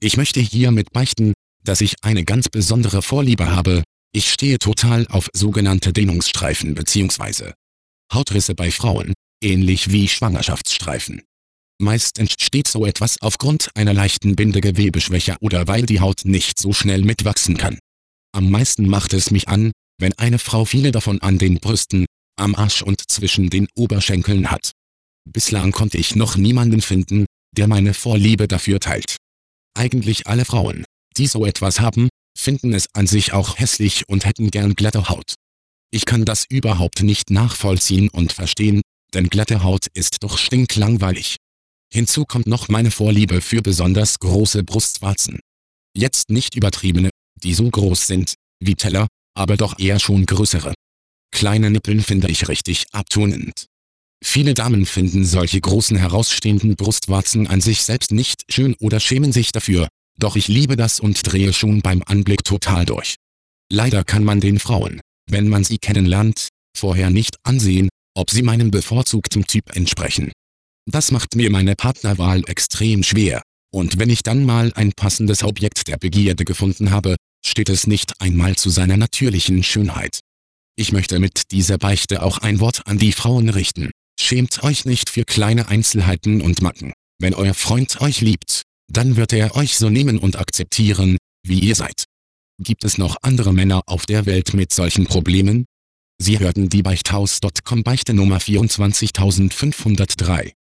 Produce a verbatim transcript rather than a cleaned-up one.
Ich möchte hiermit beichten, dass ich eine ganz besondere Vorliebe habe. Ich stehe total auf sogenannte Dehnungsstreifen bzw. Hautrisse bei Frauen, ähnlich wie Schwangerschaftsstreifen. Meist entsteht so etwas aufgrund einer leichten Bindegewebeschwäche oder weil die Haut nicht so schnell mitwachsen kann. Am meisten macht es mich an, wenn eine Frau viele davon an den Brüsten, am Arsch und zwischen den Oberschenkeln hat. Bislang konnte ich noch niemanden finden, der meine Vorliebe dafür teilt. Eigentlich alle Frauen, die so etwas haben, finden es an sich auch hässlich und hätten gern glatte Haut. Ich kann das überhaupt nicht nachvollziehen und verstehen, denn glatte Haut ist doch stinklangweilig. Hinzu kommt noch meine Vorliebe für besonders große Brustwarzen. Jetzt nicht übertriebene, die so groß sind wie Teller, aber doch eher schon größere. Kleine Nippeln finde ich richtig abtönend. Viele Damen finden solche großen herausstehenden Brustwarzen an sich selbst nicht schön oder schämen sich dafür, doch ich liebe das und drehe schon beim Anblick total durch. Leider kann man den Frauen, wenn man sie kennenlernt, vorher nicht ansehen, ob sie meinem bevorzugten Typ entsprechen. Das macht mir meine Partnerwahl extrem schwer, und wenn ich dann mal ein passendes Objekt der Begierde gefunden habe, steht es nicht einmal zu seiner natürlichen Schönheit. Ich möchte mit dieser Beichte auch ein Wort an die Frauen richten. Schämt euch nicht für kleine Einzelheiten und Macken. Wenn euer Freund euch liebt, dann wird er euch so nehmen und akzeptieren, wie ihr seid. Gibt es noch andere Männer auf der Welt mit solchen Problemen? Sie hörten die Beichthaus Punkt com Beichte Nummer vierundzwanzigtausendfünfhundertdrei.